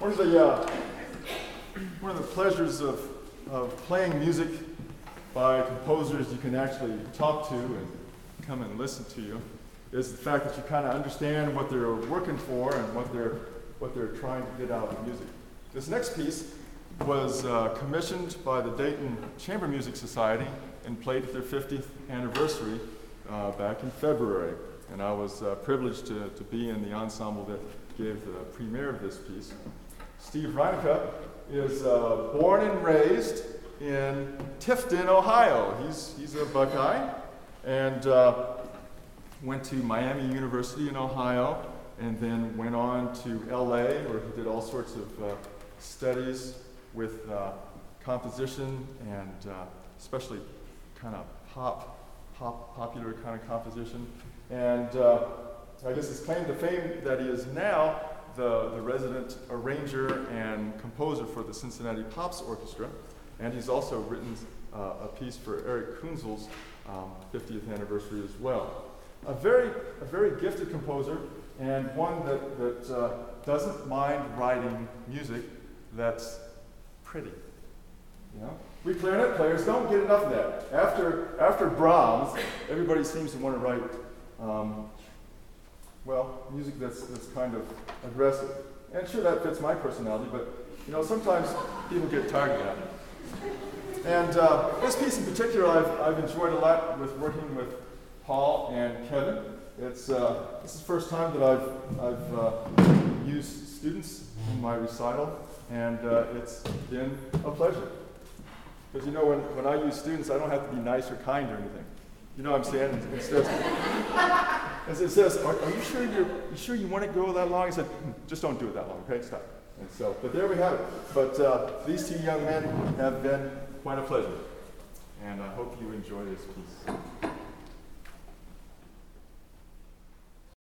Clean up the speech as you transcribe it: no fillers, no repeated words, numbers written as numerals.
One of the pleasures of playing music by composers you can actually talk to and come and listen to you is the fact that you kind of understand what they're working for and what they're trying to get out of music. This next piece was commissioned by the Dayton Chamber Music Society and played at their 50th anniversary back in February. And I was privileged to be in the ensemble that gave the premiere of this piece. Steve Reinica is born and raised in Tifton, Ohio. He's a Buckeye and went to Miami University in Ohio and then went on to LA where he did all sorts of studies with composition and especially kind of popular kind of composition. And I guess his claim to fame that he is now the resident arranger and composer for the Cincinnati Pops Orchestra. And he's also written a piece for Eric Kunzel's 50th anniversary as well. A very gifted composer and one that doesn't mind writing music that's pretty. You know? We clarinet players don't get enough of that. After Brahms, everybody seems to want to write music that's kind of aggressive. And sure, that fits my personality, but sometimes people get tired of that. And this piece in particular, I've enjoyed a lot with working with Paul and Kevin. This is the first time that I've used students in my recital, and it's been a pleasure. Because when I use students, I don't have to be nice or kind or anything. You know what I'm saying? It says, are you sure you want to go that long? I said, just don't do it that long, okay? Stop. And so, but there we have it. But these two young men have been quite a pleasure. And I hope you enjoy this piece.